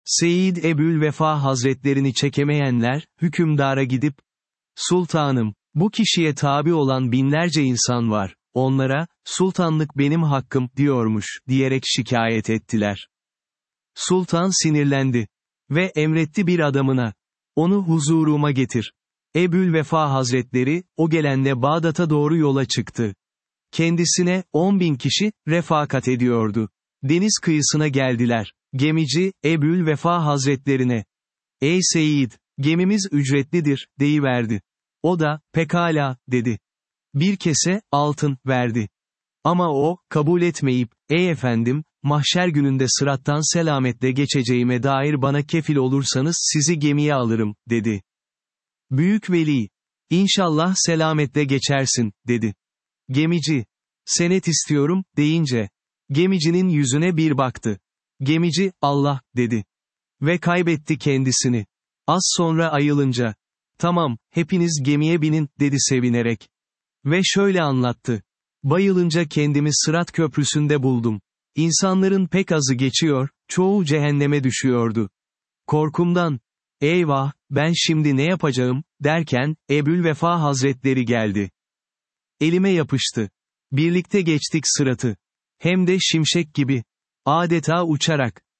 Seyyid Ebu'l-Vefa Hazretlerini çekemeyenler, hükümdara gidip, "Sultanım, bu kişiye tabi olan binlerce insan var, onlara, sultanlık benim hakkım, diyormuş, diyerek şikayet ettiler. Sultan sinirlendi. Ve emretti bir adamına, onu huzuruma getir. Ebu'l-Vefa Hazretleri, o gelenle Bağdat'a doğru yola çıktı. Kendisine, 10.000 kişi, refakat ediyordu. Deniz kıyısına geldiler. Gemici, Ebu'l-Vefa Hazretlerine, "Ey Seyyid, gemimiz ücretlidir," deyiverdi. O da, "Pekala," dedi. Bir kese, altın, verdi. Ama o, kabul etmeyip, "Ey efendim, mahşer gününde sırattan selametle geçeceğime dair bana kefil olursanız sizi gemiye alırım," dedi. Büyük veli, "İnşallah selametle geçersin," dedi. Gemici, "Senet istiyorum," deyince, gemicinin yüzüne bir baktı. Gemici, "Allah," dedi. Ve kaybetti kendisini. Az sonra ayılınca, "Tamam, hepiniz gemiye binin," dedi sevinerek. Ve şöyle anlattı. "Bayılınca kendimi Sırat Köprüsü'nde buldum. İnsanların pek azı geçiyor, çoğu cehenneme düşüyordu. Korkumdan, 'Eyvah, ben şimdi ne yapacağım?' derken, Ebu'l-Vefa Hazretleri geldi. Elime yapıştı. Birlikte geçtik Sırat'ı. Hem de şimşek gibi. Adeta uçarak.